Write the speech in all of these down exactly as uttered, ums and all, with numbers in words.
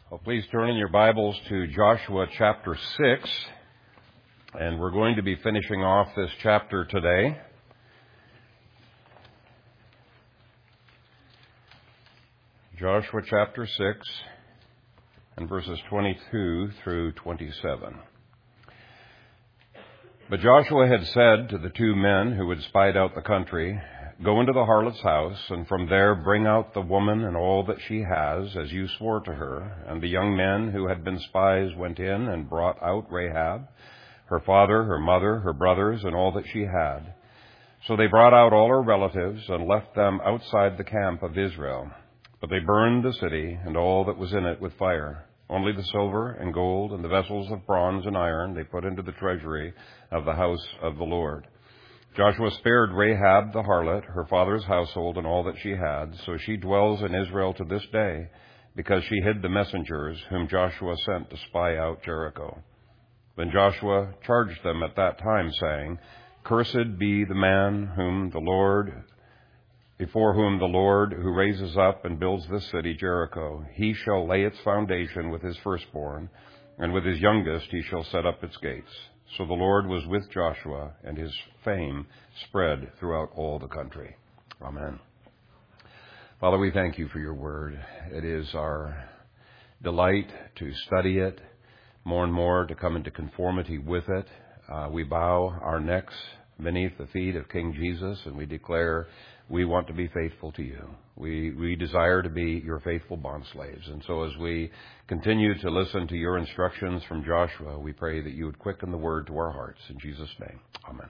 Well, please turn in your Bibles to Joshua chapter six, and we're going to be finishing off this chapter today. Joshua chapter six and verses twenty-two through twenty-seven. But Joshua had said to the two men who had spied out the country, "Go into the harlot's house, and from there bring out the woman and all that she has, as you swore to her." And the young men who had been spies went in and brought out Rahab, her father, her mother, her brothers, and all that she had. So they brought out all her relatives and left them outside the camp of Israel. But they burned the city and all that was in it with fire. Only the silver and gold and the vessels of bronze and iron they put into the treasury of the house of the Lord. Joshua spared Rahab the harlot, her father's household, and all that she had. So she dwells in Israel to this day, because she hid the messengers whom Joshua sent to spy out Jericho. Then Joshua charged them at that time, saying, "Cursed be the man whom the Lord, before whom the Lord, who raises up and builds this city, Jericho. He shall lay its foundation with his firstborn, and with his youngest he shall set up its gates." So the Lord was with Joshua, and his fame spread throughout all the country. Amen. Father, we thank you for your word. It is our delight to study it, more and more to come into conformity with it. Uh, we bow our necks beneath the feet of King Jesus, and we declare we want to be faithful to you. We we desire to be your faithful bondslaves. And so as we continue to listen to your instructions from Joshua, we pray that you would quicken the word to our hearts. In Jesus' name, amen.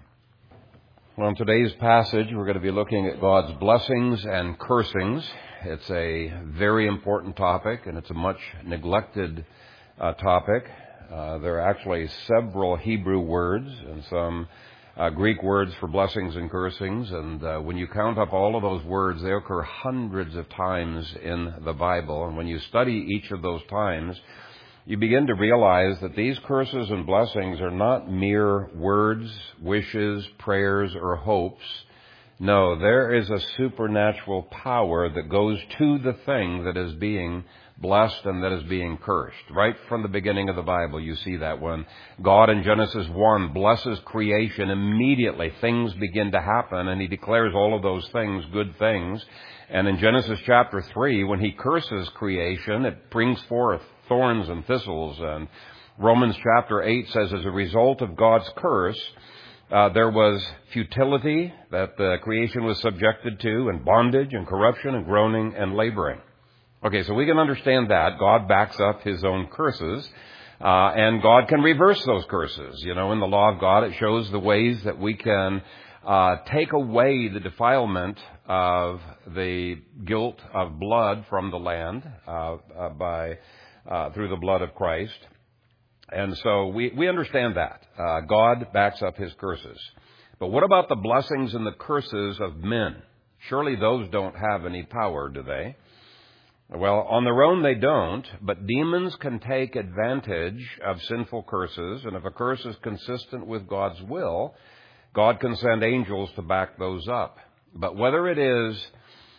Well, in today's passage, we're going to be looking at God's blessings and cursings. It's a very important topic, and it's a much neglected uh, topic. Uh, there are actually several Hebrew words and some Uh, Greek words for blessings and cursings, and uh, when you count up all of those words, they occur hundreds of times in the Bible. And when you study each of those times, you begin to realize that these curses and blessings are not mere words, wishes, prayers, or hopes. No, there is a supernatural power that goes to the thing that is being blessed and that is being cursed. Right from the beginning of the Bible, you see that when God in Genesis one blesses creation, immediately things begin to happen, and he declares all of those things good things. And in Genesis chapter three, when he curses creation, it brings forth thorns and thistles. And Romans chapter eight says, as a result of God's curse, Uh, there was futility that the creation was subjected to, and bondage and corruption and groaning and laboring. Okay, so we can understand that. God backs up his own curses, uh, and God can reverse those curses. You know, in the law of God, it shows the ways that we can uh, take away the defilement of the guilt of blood from the land uh, uh, by uh, through the blood of Christ. And so we, we understand that. Uh, God backs up his curses. But what about the blessings and the curses of men? Surely those don't have any power, do they? Well, on their own they don't, but demons can take advantage of sinful curses, and if a curse is consistent with God's will, God can send angels to back those up. But whether it is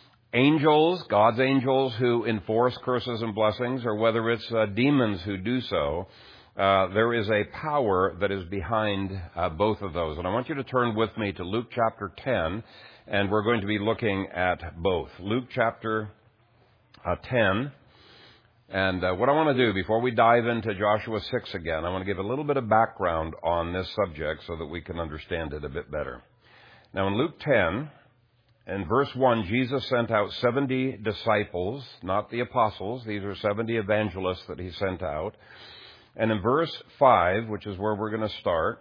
angels, God's angels, who enforce curses and blessings, or whether it's uh, demons who do so, Uh, there is a power that is behind uh, both of those. And I want you to turn with me to Luke chapter ten, and we're going to be looking at both. Luke chapter uh, ten. And uh, what I want to do before we dive into Joshua six again, I want to give a little bit of background on this subject so that we can understand it a bit better. Now in Luke ten, in verse one, Jesus sent out seventy disciples, not the apostles. These are seventy evangelists that he sent out. And in verse five, which is where we're going to start,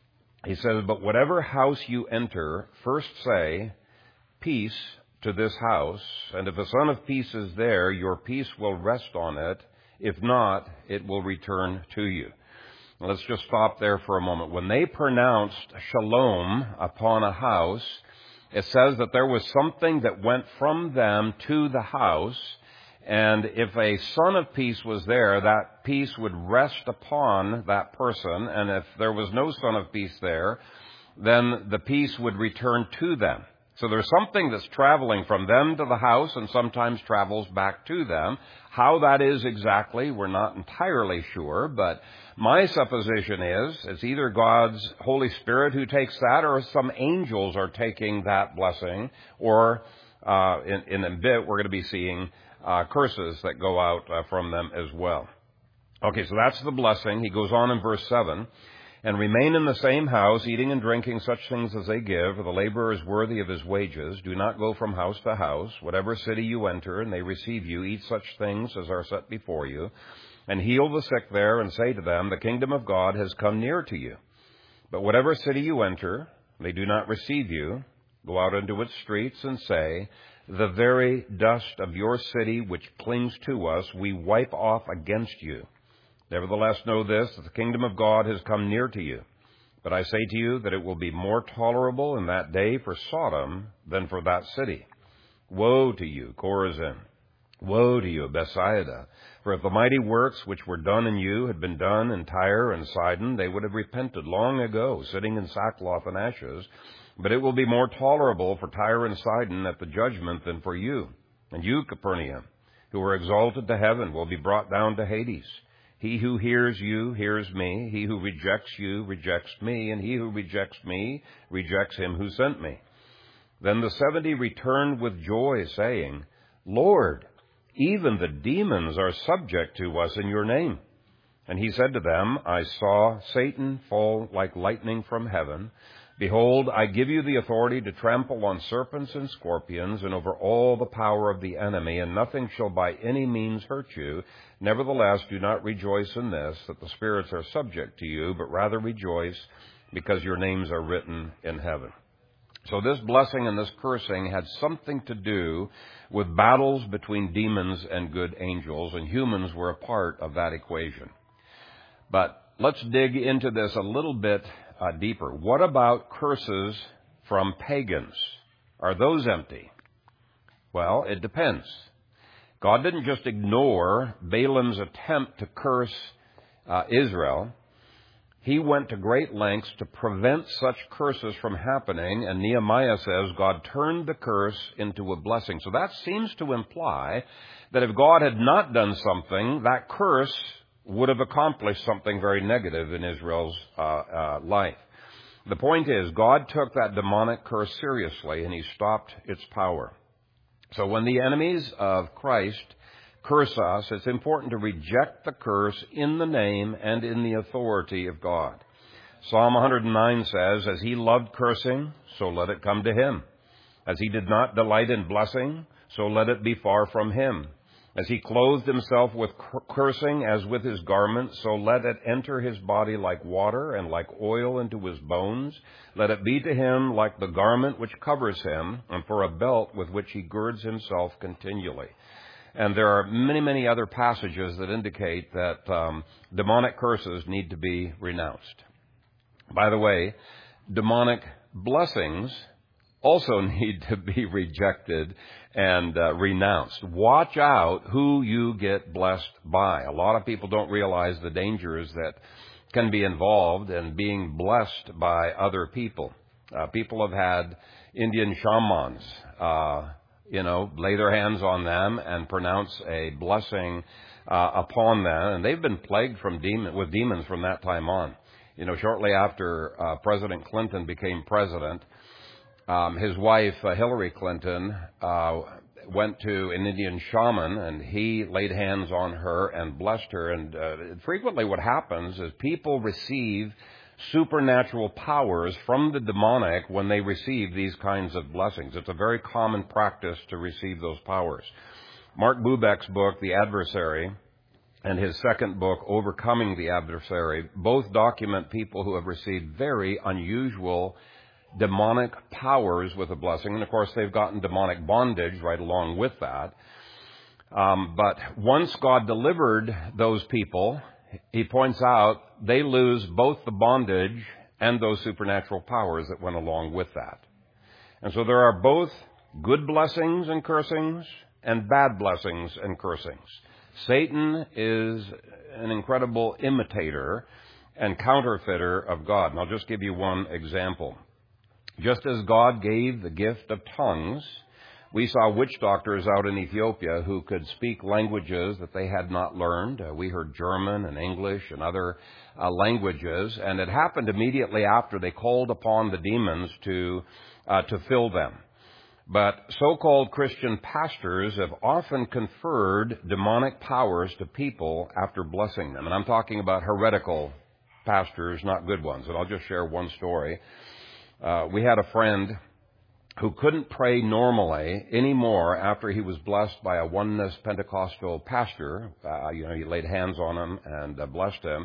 he says, "But whatever house you enter, first say, 'Peace to this house,' and if a son of peace is there, your peace will rest on it. If not, it will return to you." Now, let's just stop there for a moment. When they pronounced shalom upon a house, it says that there was something that went from them to the house. And if a son of peace was there, that peace would rest upon that person. And if there was no son of peace there, then the peace would return to them. So there's something that's traveling from them to the house and sometimes travels back to them. How that is exactly, we're not entirely sure, but my supposition is it's either God's Holy Spirit who takes that, or some angels are taking that blessing, or uh, in, in a bit we're going to be seeing uh, curses that go out uh, from them as well. Okay, so that's the blessing. He goes on in verse seven. And remain in the same house, eating and drinking such things as they give, for the laborer is worthy of his wages. Do not go from house to house. Whatever city you enter, and they receive you, eat such things as are set before you, and heal the sick there, and say to them, the kingdom of God has come near to you. But whatever city you enter, they do not receive you. Go out into its streets and say, the very dust of your city which clings to us, we wipe off against you. Nevertheless, know this, that the kingdom of God has come near to you. But I say to you that it will be more tolerable in that day for Sodom than for that city. Woe to you, Chorazin! Woe to you, Bethsaida! For if the mighty works which were done in you had been done in Tyre and Sidon, they would have repented long ago, sitting in sackcloth and ashes. But it will be more tolerable for Tyre and Sidon at the judgment than for you. And you, Capernaum, who were exalted to heaven, will be brought down to Hades. He who hears you hears me. He who rejects you rejects me. And he who rejects me rejects him who sent me. Then the seventy returned with joy, saying, Lord, even the demons are subject to us in your name. And he said to them, I saw Satan fall like lightning from heaven. Behold, I give you the authority to trample on serpents and scorpions and over all the power of the enemy, and nothing shall by any means hurt you. Nevertheless, do not rejoice in this, that the spirits are subject to you, but rather rejoice because your names are written in heaven. So this blessing and this cursing had something to do with battles between demons and good angels, and humans were a part of that equation. But let's dig into this a little bit uh, deeper. What about curses from pagans? Are those empty? Well, it depends. God didn't just ignore Balaam's attempt to curse uh, Israel. He went to great lengths to prevent such curses from happening, and Nehemiah says God turned the curse into a blessing. So that seems to imply that if God had not done something, that curse would have accomplished something very negative in Israel's uh, uh, life. The point is, God took that demonic curse seriously, and he stopped its power. So when the enemies of Christ curse us, it's important to reject the curse in the name and in the authority of God. Psalm one hundred nine says, As he loved cursing, so let it come to him. As he did not delight in blessing, so let it be far from him. As he clothed himself with cursing as with his garment, so let it enter his body like water and like oil into his bones. Let it be to him like the garment which covers him, and for a belt with which he girds himself continually. And there are many, many other passages that indicate that um, demonic curses need to be renounced. By the way, demonic blessings also need to be rejected and uh, renounced. Watch out who you get blessed by. A lot of people don't realize the dangers that can be involved in being blessed by other people. Uh, people have had Indian shamans, uh, you know, lay their hands on them and pronounce a blessing uh, upon them, and they've been plagued from demon, with demons from that time on. You know, shortly after uh, President Clinton became president, Um, his wife, uh, Hillary Clinton, uh, went to an Indian shaman, and he laid hands on her and blessed her. And uh, frequently what happens is people receive supernatural powers from the demonic when they receive these kinds of blessings. It's a very common practice to receive those powers. Mark Bubeck's book, The Adversary, and his second book, Overcoming the Adversary, both document people who have received very unusual demonic powers with a blessing. And of course, they've gotten demonic bondage right along with that. Um, but once God delivered those people, he points out they lose both the bondage and those supernatural powers that went along with that. And so there are both good blessings and cursings and bad blessings and cursings. Satan is an incredible imitator and counterfeiter of God. And I'll just give you one example. Just as God gave the gift of tongues, we saw witch doctors out in Ethiopia who could speak languages that they had not learned. Uh, we heard German and English and other uh, languages, and it happened immediately after they called upon the demons to uh, to fill them. But so-called Christian pastors have often conferred demonic powers to people after blessing them. And I'm talking about heretical pastors, not good ones. And I'll just share one story. Uh, we had a friend who couldn't pray normally anymore after he was blessed by a oneness Pentecostal pastor. Uh, you know, he laid hands on him and uh, blessed him.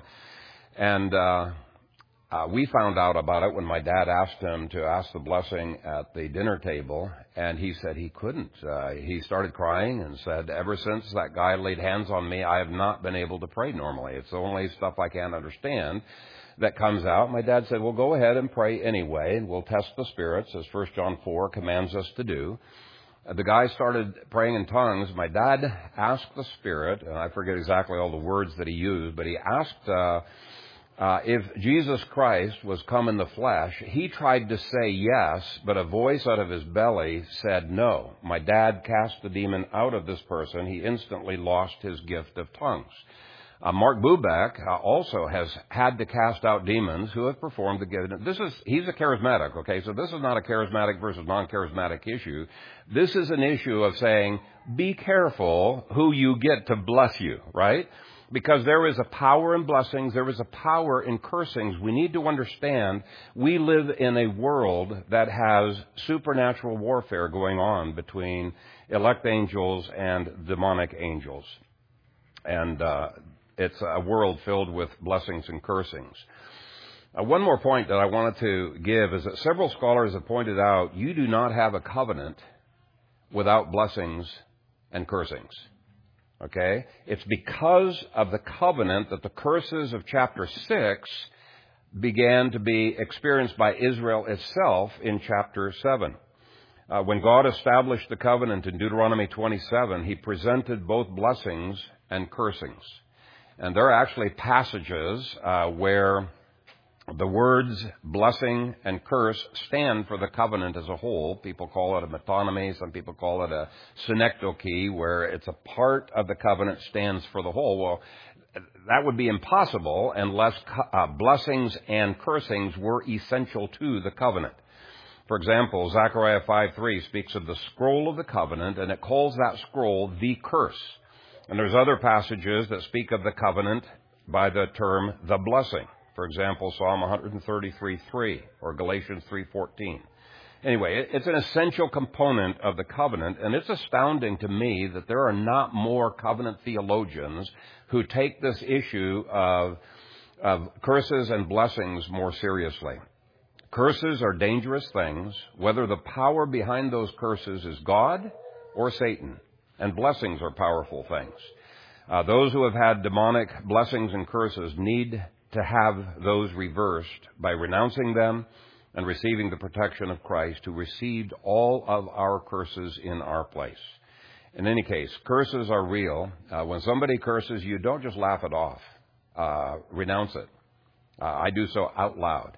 And uh, uh, we found out about it when my dad asked him to ask the blessing at the dinner table, and he said he couldn't. Uh, he started crying and said, ever since that guy laid hands on me, I have not been able to pray normally. It's the only stuff I can't understand that comes out. My dad said, well, go ahead and pray anyway, and we'll test the spirits, as First John four commands us to do. Uh, the guy started praying in tongues. My dad asked the Spirit, and I forget exactly all the words that he used, but he asked uh, uh, if Jesus Christ was come in the flesh. He tried to say yes, but a voice out of his belly said no. My dad cast the demon out of this person. He instantly lost his gift of tongues. Uh, Mark Bubeck uh, also has had to cast out demons who have performed the gift. This is, he's a charismatic, okay? So this is not a charismatic versus non-charismatic issue. This is an issue of saying, be careful who you get to bless you, right? Because there is a power in blessings, there is a power in cursings. We need to understand we live in a world that has supernatural warfare going on between elect angels and demonic angels. And, uh, It's a world filled with blessings and cursings. Uh, one more point that I wanted to give is that several scholars have pointed out you do not have a covenant without blessings and cursings. Okay? It's because of the covenant that the curses of chapter six began to be experienced by Israel itself in chapter seven. Uh, when God established the covenant in Deuteronomy twenty-seven, He presented both blessings and cursings. And there are actually passages uh, where the words blessing and curse stand for the covenant as a whole. People call it a metonymy. Some people call it a synecdoche, where it's a part of the covenant stands for the whole. Well, that would be impossible unless uh, blessings and cursings were essential to the covenant. For example, Zechariah five three speaks of the scroll of the covenant, and it calls that scroll the curse. And there's other passages that speak of the covenant by the term the blessing. For example, Psalm one thirty-three three or Galatians three fourteen. Anyway, it's an essential component of the covenant, and it's astounding to me that there are not more covenant theologians who take this issue of, of curses and blessings more seriously. Curses are dangerous things, whether the power behind those curses is God or Satan. And blessings are powerful things. Uh, those who have had demonic blessings and curses need to have those reversed by renouncing them and receiving the protection of Christ, who received all of our curses in our place. In any case, curses are real. Uh, when somebody curses you, don't just laugh it off. Uh, renounce it. Uh, I do so out loud.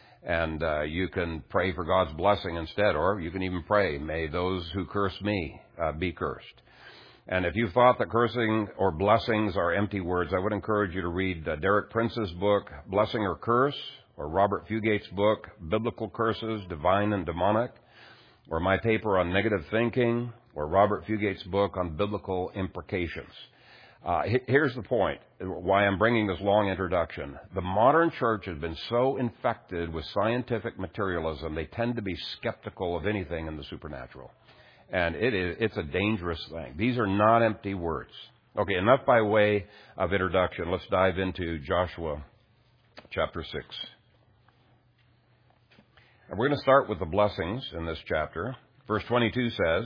And uh, you can pray for God's blessing instead, or you can even pray, may those who curse me uh, be cursed. And if you thought that cursing or blessings are empty words, I would encourage you to read uh, Derek Prince's book, Blessing or Curse, or Robert Fugate's book, Biblical Curses, Divine and Demonic, or my paper on negative thinking, or Robert Fugate's book on biblical imprecations. Uh, here's the point, why I'm bringing this long introduction. The modern church has been so infected with scientific materialism, they tend to be skeptical of anything in the supernatural. And it is, it's a dangerous thing. These are not empty words. Okay, enough by way of introduction. Let's dive into Joshua chapter six. And we're going to start with the blessings in this chapter. Verse twenty-two says,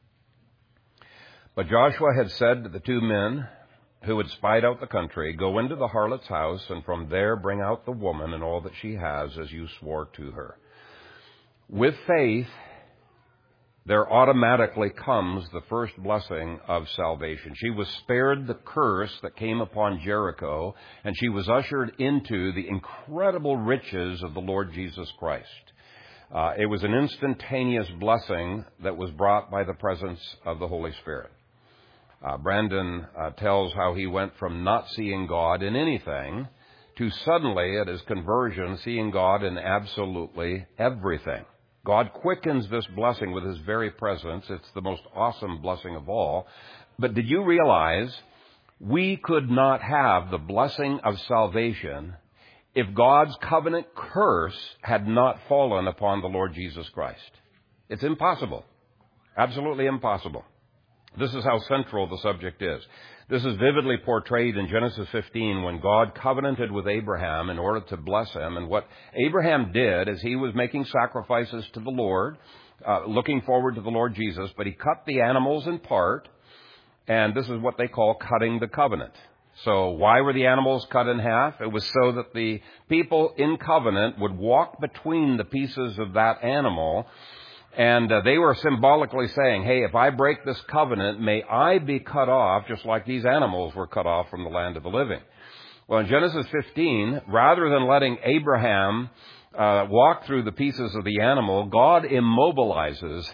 But Joshua had said to the two men who had spied out the country, Go into the harlot's house, and from there bring out the woman and all that she has, as you swore to her. With faith, there automatically comes the first blessing of salvation. She was spared the curse that came upon Jericho, and she was ushered into the incredible riches of the Lord Jesus Christ. Uh, it was an instantaneous blessing that was brought by the presence of the Holy Spirit. Uh, Brandon uh, tells how he went from not seeing God in anything to suddenly, at his conversion, seeing God in absolutely everything. God quickens this blessing with His very presence. It's the most awesome blessing of all. But did you realize we could not have the blessing of salvation if God's covenant curse had not fallen upon the Lord Jesus Christ? It's impossible. Absolutely impossible. This is how central the subject is. This is vividly portrayed in Genesis fifteen when God covenanted with Abraham in order to bless him. And what Abraham did is he was making sacrifices to the Lord, uh, looking forward to the Lord Jesus, but he cut the animals in part, and this is what they call cutting the covenant. So why were the animals cut in half? It was so that the people in covenant would walk between the pieces of that animal, and uh, they were symbolically saying, hey, if I break this covenant, may I be cut off just like these animals were cut off from the land of the living. Well, in Genesis fifteen, rather than letting Abraham uh, walk through the pieces of the animal, God immobilizes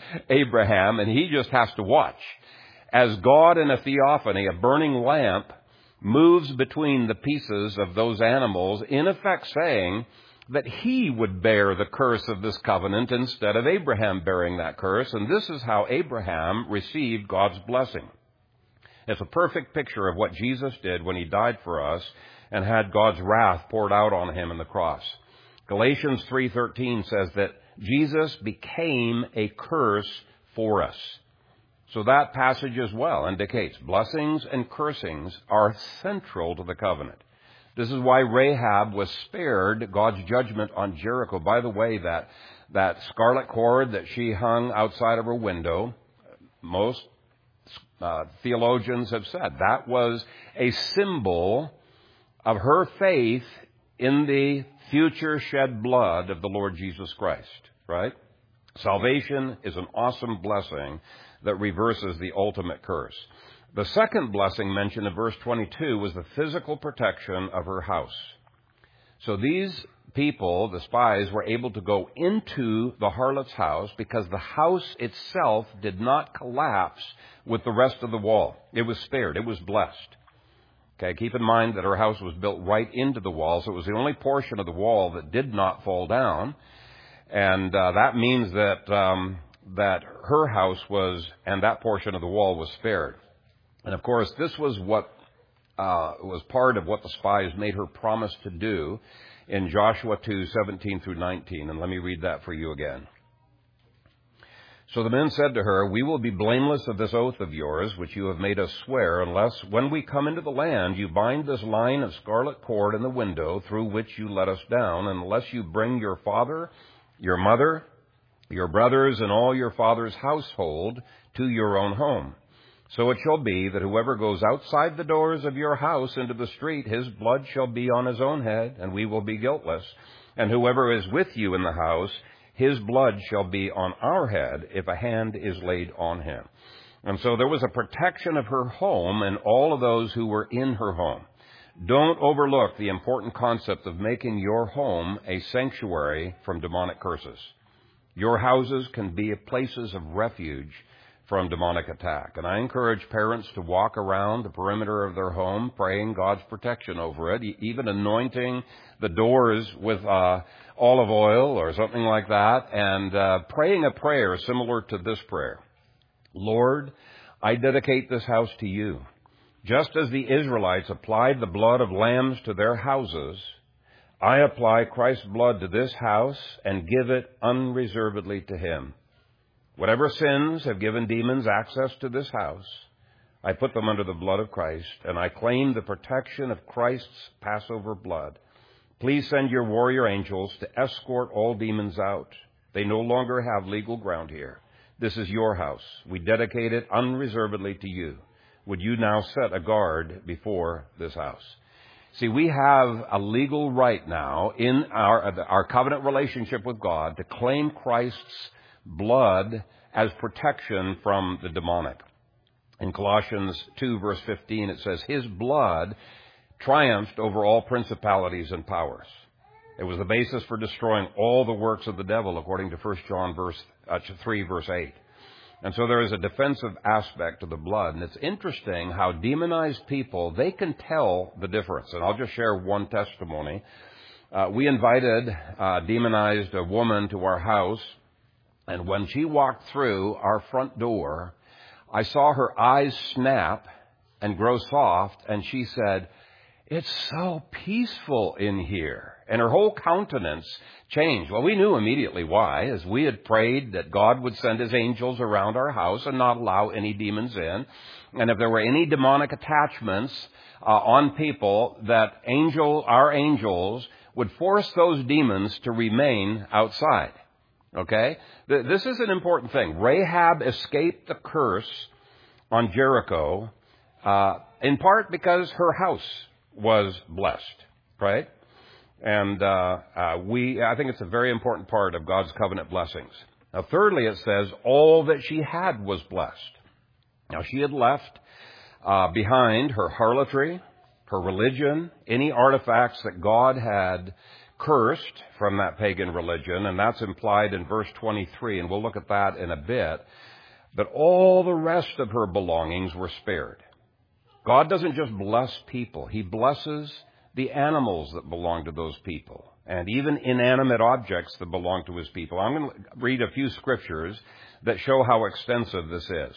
Abraham, and he just has to watch as God in a theophany, a burning lamp, moves between the pieces of those animals, in effect saying that he would bear the curse of this covenant instead of Abraham bearing that curse. And this is how Abraham received God's blessing. It's a perfect picture of what Jesus did when He died for us and had God's wrath poured out on Him in the cross. Galatians three thirteen says that Jesus became a curse for us. So that passage as well indicates blessings and cursings are central to the covenant. This is why Rahab was spared God's judgment on Jericho. By the way, that, that scarlet cord that she hung outside of her window, most uh, theologians have said that was a symbol of her faith in the future shed blood of the Lord Jesus Christ, right? Salvation is an awesome blessing that reverses the ultimate curse. The second blessing mentioned in verse twenty-two was the physical protection of her house. So these people, the spies, were able to go into the harlot's house because the house itself did not collapse with the rest of the wall. It was spared. It was blessed. Okay, keep in mind that her house was built right into the wall, so it was the only portion of the wall that did not fall down. And uh, that means that um, that her house was, and that portion of the wall was spared. And of course, this was what uh, was part of what the spies made her promise to do in Joshua two seventeen through nineteen. And let me read that for you again. So the men said to her, we will be blameless of this oath of yours, which you have made us swear, unless when we come into the land, you bind this line of scarlet cord in the window through which you let us down, and unless you bring your father, your mother, your brothers, and all your father's household to your own home. So it shall be that whoever goes outside the doors of your house into the street, his blood shall be on his own head, and we will be guiltless. And whoever is with you in the house, his blood shall be on our head if a hand is laid on him. And so there was a protection of her home and all of those who were in her home. Don't overlook the important concept of making your home a sanctuary from demonic curses. Your houses can be places of refuge from demonic attack. And I encourage parents to walk around the perimeter of their home, praying God's protection over it, even anointing the doors with uh, olive oil or something like that, and uh, praying a prayer similar to this prayer. Lord, I dedicate this house to you. Just as the Israelites applied the blood of lambs to their houses, I apply Christ's blood to this house and give it unreservedly to him. Whatever sins have given demons access to this house, I put them under the blood of Christ, and I claim the protection of Christ's Passover blood. Please send your warrior angels to escort all demons out. They no longer have legal ground here. This is your house. We dedicate it unreservedly to you. Would you now set a guard before this house? See, we have a legal right now in our, our covenant relationship with God to claim Christ's blood as protection from the demonic. In Colossians two, verse fifteen, it says, his blood triumphed over all principalities and powers. It was the basis for destroying all the works of the devil, according to First John verse, uh, three, verse eight. And so there is a defensive aspect to the blood. And it's interesting how demonized people, they can tell the difference. And I'll just share one testimony. Uh, we invited a demonized a woman to our house. And when she walked through our front door, I saw her eyes snap and grow soft. And she said, "It's so peaceful in here." And her whole countenance changed. Well, we knew immediately why, as we had prayed that God would send his angels around our house and not allow any demons in. And if there were any demonic attachments uh, on people, that angel, our angels would force those demons to remain outside. Okay? This is an important thing. Rahab escaped the curse on Jericho, uh, in part because her house was blessed, right? And uh, uh, we, I think it's a very important part of God's covenant blessings. Now, thirdly, it says all that she had was blessed. Now, she had left uh, behind her harlotry, her religion, any artifacts that God had cursed from that pagan religion, and that's implied in verse twenty-three, and we'll look at that in a bit. But all the rest of her belongings were spared. God doesn't just bless people. He blesses the animals that belong to those people, and even inanimate objects that belong to his people. I'm going to read a few scriptures that show how extensive this is.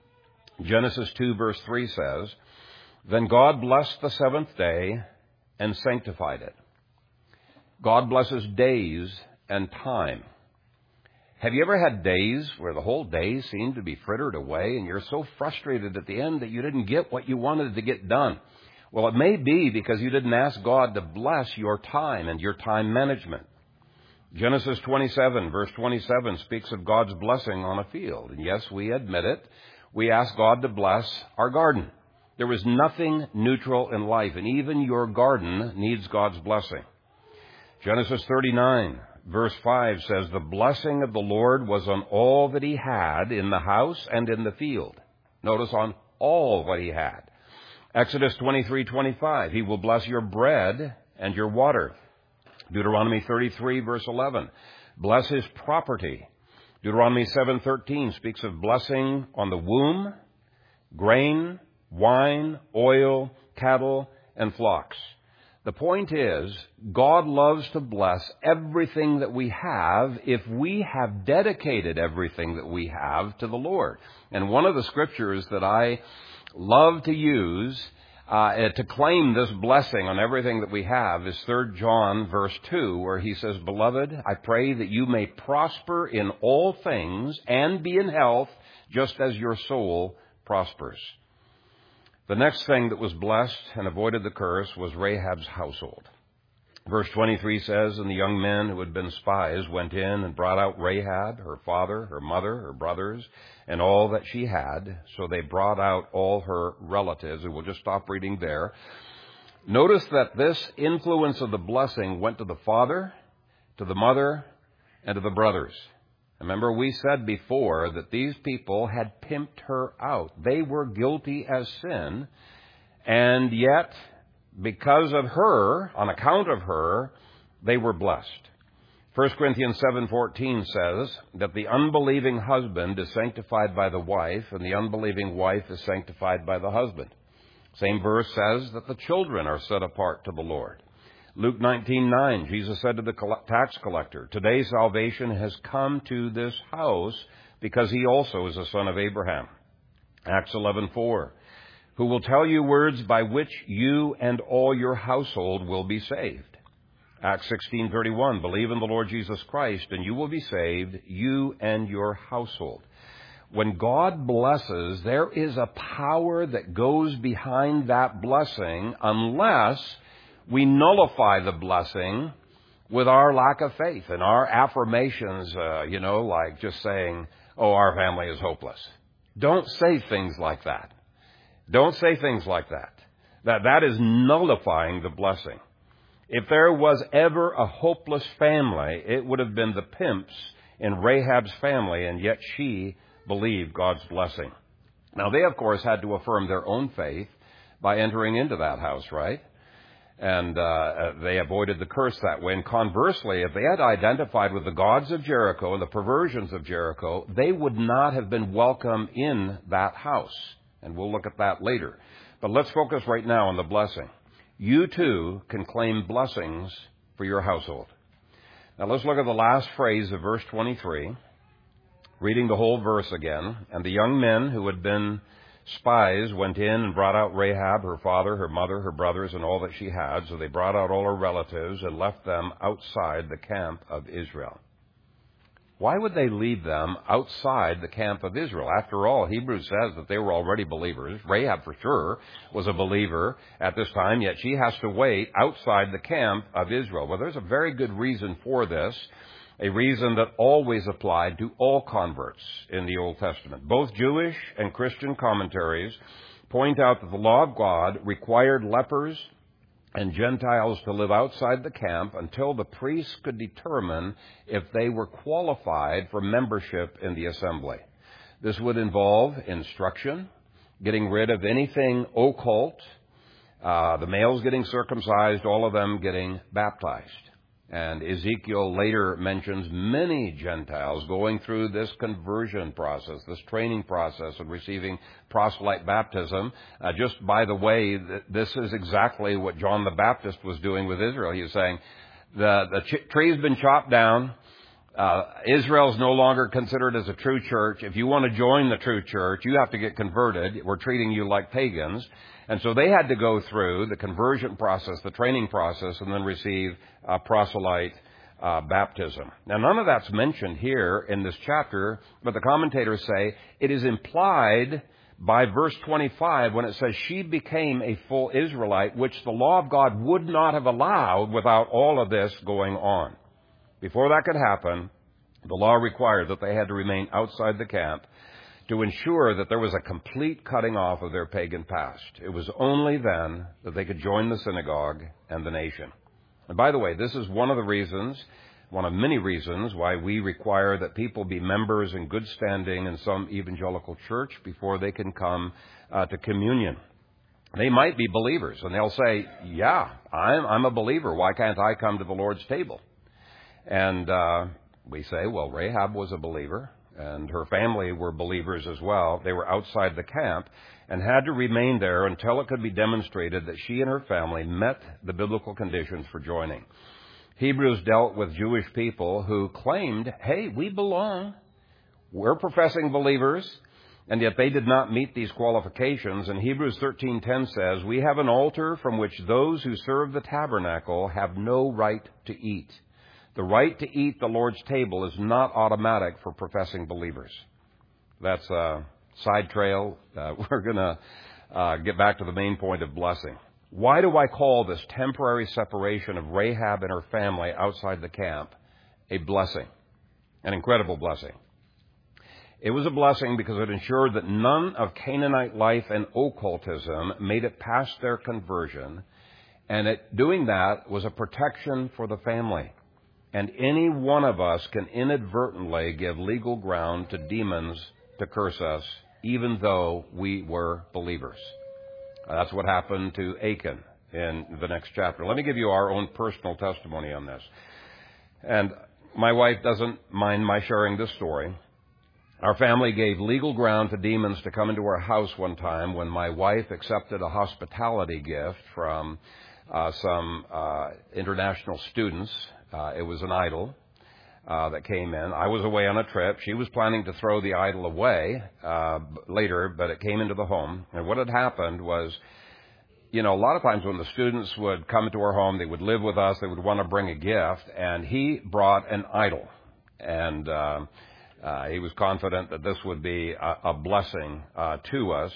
Genesis two verse three says, "Then God blessed the seventh day and sanctified it." God blesses days and time. Have you ever had days where the whole day seemed to be frittered away and you're so frustrated at the end that you didn't get what you wanted to get done? Well, it may be because you didn't ask God to bless your time and your time management. Genesis twenty-seven, verse twenty-seven speaks of God's blessing on a field. And yes, we admit it. We ask God to bless our garden. There is nothing neutral in life, and even your garden needs God's blessing. Genesis thirty-nine, verse five says, "The blessing of the Lord was on all that he had in the house and in the field." Notice, on all what he had. Exodus twenty-three twenty-five, "He will bless your bread and your water." Deuteronomy thirty-three, verse eleven, "Bless his property." Deuteronomy seven thirteen speaks of blessing on the womb, grain, wine, oil, cattle, and flocks. The point is, God loves to bless everything that we have if we have dedicated everything that we have to the Lord. And one of the scriptures that I love to use uh, to claim this blessing on everything that we have is Third John verse two, where he says, "Beloved, I pray that you may prosper in all things and be in health just as your soul prospers." The next thing that was blessed and avoided the curse was Rahab's household. Verse twenty-three says, "And the young men who had been spies went in and brought out Rahab, her father, her mother, her brothers, and all that she had. So they brought out all her relatives." And we'll just stop reading there. Notice that this influence of the blessing went to the father, to the mother, and to the brothers. Remember, we said before that these people had pimped her out. They were guilty as sin, and yet, because of her, on account of her, they were blessed. First Corinthians seven fourteen says that the unbelieving husband is sanctified by the wife, and the unbelieving wife is sanctified by the husband. Same verse says that the children are set apart to the Lord. Luke nineteen nine, Jesus said to the tax collector, "Today salvation has come to this house because he also is a son of Abraham." Acts eleven four, "Who will tell you words by which you and all your household will be saved." Acts sixteen thirty-one, "Believe in the Lord Jesus Christ and you will be saved, you and your household." When God blesses, there is a power that goes behind that blessing unless we nullify the blessing with our lack of faith and our affirmations, uh, you know, like just saying, "Oh, our family is hopeless." Don't say things like that. Don't say things like that. That that is nullifying the blessing. If there was ever a hopeless family, it would have been the pimps in Rahab's family, and yet she believed God's blessing. Now, they, of course, had to affirm their own faith by entering into that house, right? And uh, they avoided the curse that way. And conversely, if they had identified with the gods of Jericho and the perversions of Jericho, they would not have been welcome in that house. And we'll look at that later. But let's focus right now on the blessing. You too can claim blessings for your household. Now let's look at the last phrase of verse twenty-three, reading the whole verse again. And the young men who had been spies went in and brought out Rahab, her father, her mother, her brothers, and all that she had. So they brought out all her relatives and left them outside the camp of Israel. Why would they leave them outside the camp of Israel? After all, Hebrews says that they were already believers. Rahab, for sure, was a believer at this time, yet she has to wait outside the camp of Israel. Well, there's a very good reason for this. A reason that always applied to all converts in the Old Testament. Both Jewish and Christian commentaries point out that the law of God required lepers and Gentiles to live outside the camp until the priests could determine if they were qualified for membership in the assembly. This would involve instruction, getting rid of anything occult, uh, the males getting circumcised, all of them getting baptized. And Ezekiel later mentions many Gentiles going through this conversion process, this training process of receiving proselyte baptism. Uh, just by the way, th- this is exactly what John the Baptist was doing with Israel. He was saying, the, the ch- tree's been chopped down. Uh, Israel's no longer considered as a true church. If you want to join the true church, you have to get converted. We're treating you like pagans. And so they had to go through the conversion process, the training process, and then receive uh, proselyte uh, baptism. Now, none of that's mentioned here in this chapter, but the commentators say it is implied by verse twenty-five when it says she became a full Israelite, which the law of God would not have allowed without all of this going on. Before that could happen, the law required that they had to remain outside the camp to ensure that there was a complete cutting off of their pagan past. It was only then that they could join the synagogue and the nation. And by the way, this is one of the reasons, one of many reasons, why we require that people be members in good standing in some evangelical church before they can come uh, to communion. They might be believers, and they'll say, yeah, I'm, I'm a believer. Why can't I come to the Lord's table? And uh, we say, well, Rahab was a believer, and her family were believers as well. They were outside the camp and had to remain there until it could be demonstrated that she and her family met the biblical conditions for joining. Hebrews dealt with Jewish people who claimed, hey, we belong. We're professing believers, and yet they did not meet these qualifications. And Hebrews thirteen ten says, we have an altar from which those who serve the tabernacle have no right to eat. The right to eat the Lord's table is not automatic for professing believers. That's a side trail. Uh, we're going to uh, get back to the main point of blessing. Why do I call this temporary separation of Rahab and her family outside the camp a blessing, an incredible blessing? It was a blessing because it ensured that none of Canaanite life and occultism made it past their conversion, and it, doing that was a protection for the family. And any one of us can inadvertently give legal ground to demons to curse us, even though we were believers. That's what happened to Achan in the next chapter. Let me give you our own personal testimony on this. And my wife doesn't mind my sharing this story. Our family gave legal ground to demons to come into our house one time when my wife accepted a hospitality gift from uh, some uh, international students. Uh, it was an idol uh, that came in. I was away on a trip. She was planning to throw the idol away uh, later, but it came into the home. And what had happened was, you know, a lot of times when the students would come into our home, they would live with us, they would want to bring a gift, and he brought an idol. And uh, uh, he was confident that this would be a, a blessing uh, to us.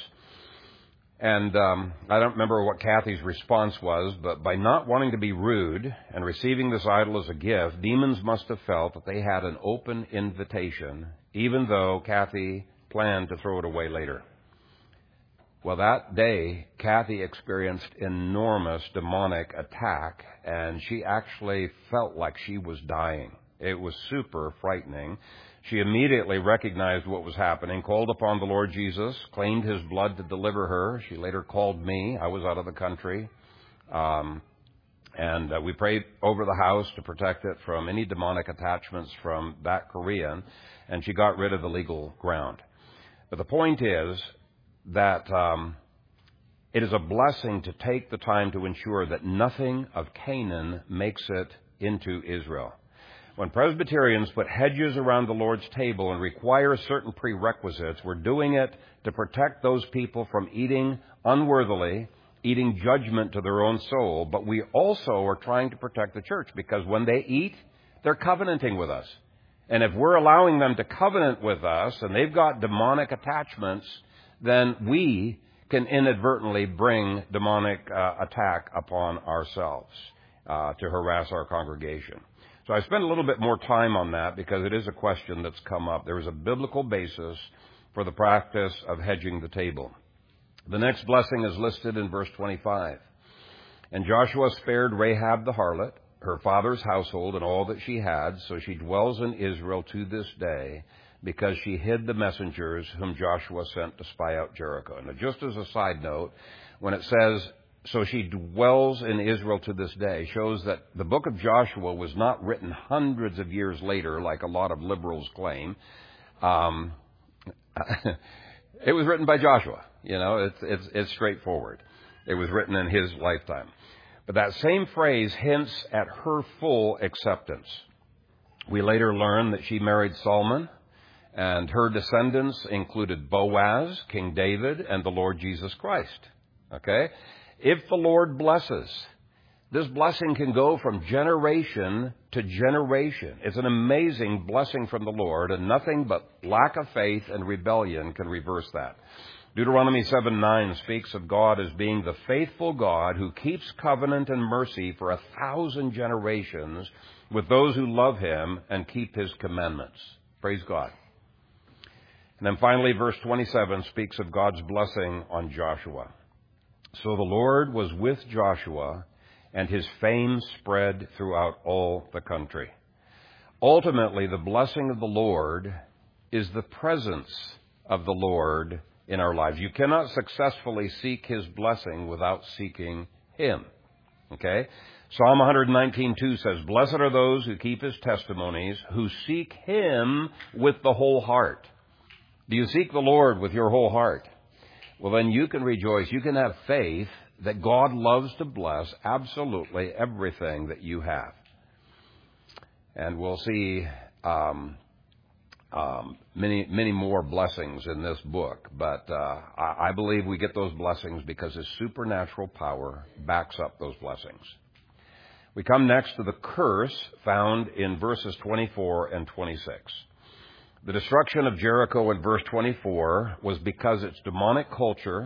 And um, I don't remember what Kathy's response was, but by not wanting to be rude and receiving this idol as a gift, demons must have felt that they had an open invitation, even though Kathy planned to throw it away later. Well, that day, Kathy experienced enormous demonic attack, and she actually felt like she was dying. It was super frightening. She immediately recognized what was happening, called upon the Lord Jesus, claimed his blood to deliver her. She later called me. I was out of the country. Um, And uh, we prayed over the house to protect it from any demonic attachments from that Korean, and she got rid of the legal ground. But the point is that um, it is a blessing to take the time to ensure that nothing of Canaan makes it into Israel. When Presbyterians put hedges around the Lord's table and require certain prerequisites, we're doing it to protect those people from eating unworthily, eating judgment to their own soul, but we also are trying to protect the church, because when they eat, they're covenanting with us. And if we're allowing them to covenant with us and they've got demonic attachments, then we can inadvertently bring demonic uh, attack upon ourselves uh, to harass our congregation. So I spent a little bit more time on that because it is a question that's come up. There is a biblical basis for the practice of hedging the table. The next blessing is listed in verse twenty-five. And Joshua spared Rahab the harlot, her father's household, and all that she had, so she dwells in Israel to this day, because she hid the messengers whom Joshua sent to spy out Jericho. Now, just as a side note, when it says, so she dwells in Israel to this day, shows that the book of Joshua was not written hundreds of years later, like a lot of liberals claim. Um, it was written by Joshua. You know, it's, it's, it's straightforward. It was written in his lifetime. But that same phrase hints at her full acceptance. We later learn that she married Solomon, and her descendants included Boaz, King David, and the Lord Jesus Christ. Okay? If the Lord blesses, this blessing can go from generation to generation. It's an amazing blessing from the Lord, and nothing but lack of faith and rebellion can reverse that. Deuteronomy seven nine speaks of God as being the faithful God who keeps covenant and mercy for a thousand generations with those who love him and keep his commandments. Praise God. And then finally, verse twenty-seven speaks of God's blessing on Joshua. So the Lord was with Joshua, and his fame spread throughout all the country. Ultimately, the blessing of the Lord is the presence of the Lord in our lives. You cannot successfully seek his blessing without seeking him. Okay? Psalm one nineteen two says, blessed are those who keep his testimonies, who seek him with the whole heart. Do you seek the Lord with your whole heart? Well, then you can rejoice. You can have faith that God loves to bless absolutely everything that you have. And we'll see um, um, many, many more blessings in this book. But uh, I, I believe we get those blessings because his supernatural power backs up those blessings. We come next to the curse found in verses twenty-four and twenty-six. The destruction of Jericho in verse twenty-four was because its demonic culture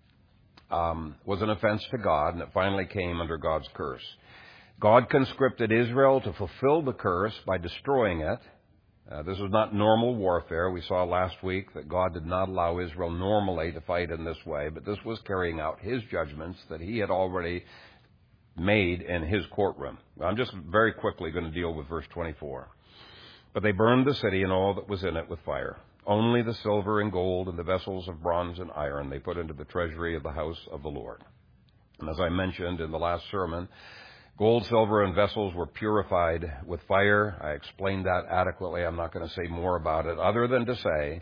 um, was an offense to God, and it finally came under God's curse. God conscripted Israel to fulfill the curse by destroying it. Uh, this was not normal warfare. We saw last week that God did not allow Israel normally to fight in this way, but this was carrying out his judgments that he had already made in his courtroom. I'm just very quickly going to deal with verse twenty-four. But they burned the city and all that was in it with fire. Only the silver and gold and the vessels of bronze and iron they put into the treasury of the house of the Lord. And as I mentioned in the last sermon, gold, silver, and vessels were purified with fire. I explained that adequately. I'm not going to say more about it other than to say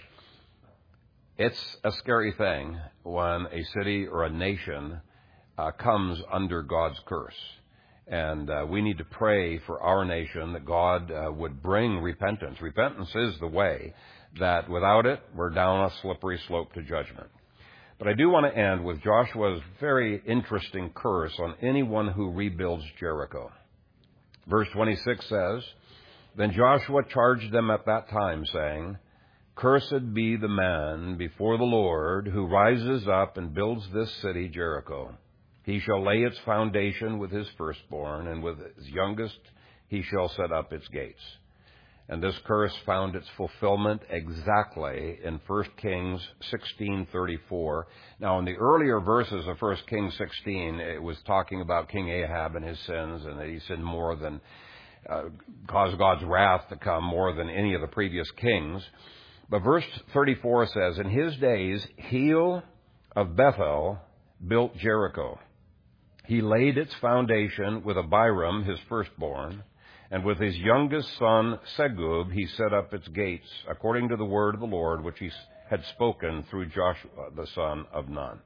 it's a scary thing when a city or a nation uh, comes under God's curse. And uh, we need to pray for our nation that God uh, would bring repentance. Repentance is the way, that without it, we're down a slippery slope to judgment. But I do want to end with Joshua's very interesting curse on anyone who rebuilds Jericho. Verse twenty-six says, Then Joshua charged them at that time, saying, Cursed be the man before the Lord who rises up and builds this city Jericho. He shall lay its foundation with his firstborn, and with his youngest he shall set up its gates. And this curse found its fulfillment exactly in First Kings sixteen thirty-four. Now, in the earlier verses of First Kings sixteen, it was talking about King Ahab and his sins, and that he sinned more than, uh, caused God's wrath to come more than any of the previous kings. But verse thirty-four says, In his days, Heel of Bethel built Jericho. He laid its foundation with Abiram, his firstborn, and with his youngest son, Segub, he set up its gates, according to the word of the Lord, which he had spoken through Joshua, the son of Nun.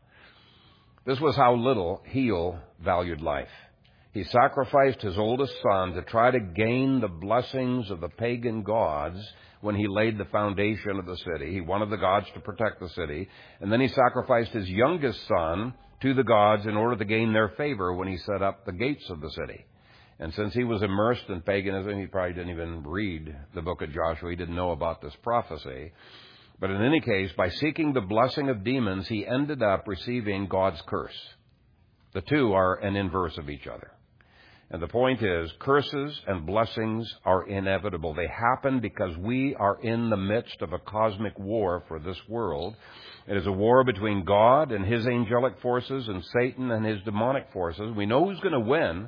This was how little Heel valued life. He sacrificed his oldest son to try to gain the blessings of the pagan gods when he laid the foundation of the city. He wanted the gods to protect the city. And then he sacrificed his youngest son to the gods in order to gain their favor when he set up the gates of the city. And since he was immersed in paganism, he probably didn't even read the book of Joshua. He didn't know about this prophecy. But in any case, by seeking the blessing of demons, he ended up receiving God's curse. The two are an inverse of each other. And the point is, curses and blessings are inevitable. They happen because we are in the midst of a cosmic war for this world. It is a war between God and his angelic forces and Satan and his demonic forces. We know who's going to win,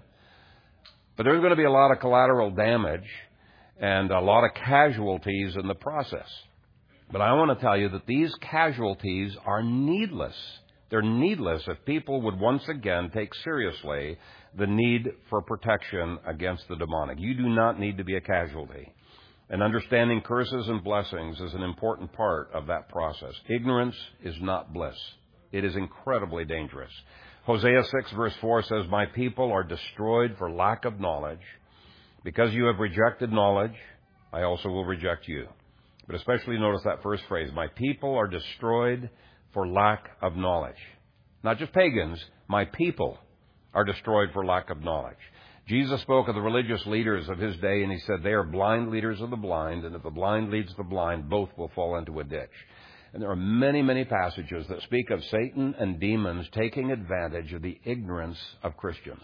but there's going to be a lot of collateral damage and a lot of casualties in the process. But I want to tell you that these casualties are needless. They're needless if people would once again take seriously the need for protection against the demonic. You do not need to be a casualty. And understanding curses and blessings is an important part of that process. Ignorance is not bliss. It is incredibly dangerous. Hosea six verse four says, "My people are destroyed for lack of knowledge. Because you have rejected knowledge, I also will reject you." But especially notice that first phrase, "My people are destroyed for lack of knowledge." Not just pagans, my people are destroyed for lack of knowledge. Jesus spoke of the religious leaders of his day, and he said, they are blind leaders of the blind, and if the blind leads the blind, both will fall into a ditch. And there are many, many passages that speak of Satan and demons taking advantage of the ignorance of Christians.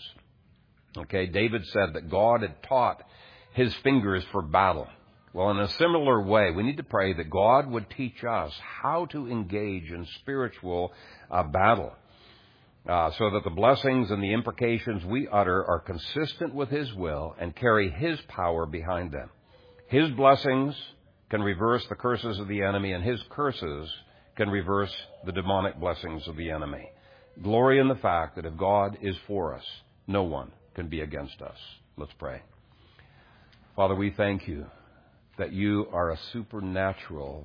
Okay, David said that God had taught his fingers for battle. Well, in a similar way, we need to pray that God would teach us how to engage in spiritual uh, battle uh, so that the blessings and the imprecations we utter are consistent with his will and carry his power behind them. His blessings can reverse the curses of the enemy, and his curses can reverse the demonic blessings of the enemy. Glory in the fact that if God is for us, no one can be against us. Let's pray. Father, we thank you that you are a supernatural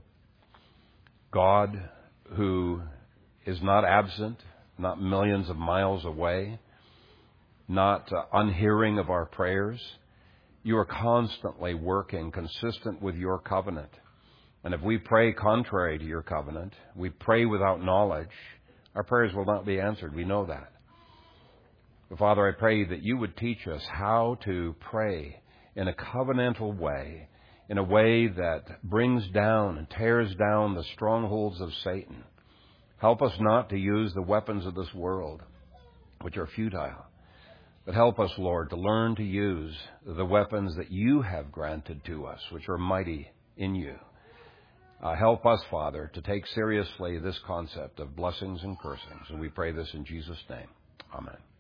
God who is not absent, not millions of miles away, not uh, unhearing of our prayers. You are constantly working consistent with your covenant. And if we pray contrary to your covenant, we pray without knowledge, our prayers will not be answered. We know that. But Father, I pray that you would teach us how to pray in a covenantal way, in a way that brings down and tears down the strongholds of Satan. Help us not to use the weapons of this world, which are futile. But help us, Lord, to learn to use the weapons that you have granted to us, which are mighty in you. Uh, help us, Father, to take seriously this concept of blessings and cursings. And we pray this in Jesus' name. Amen.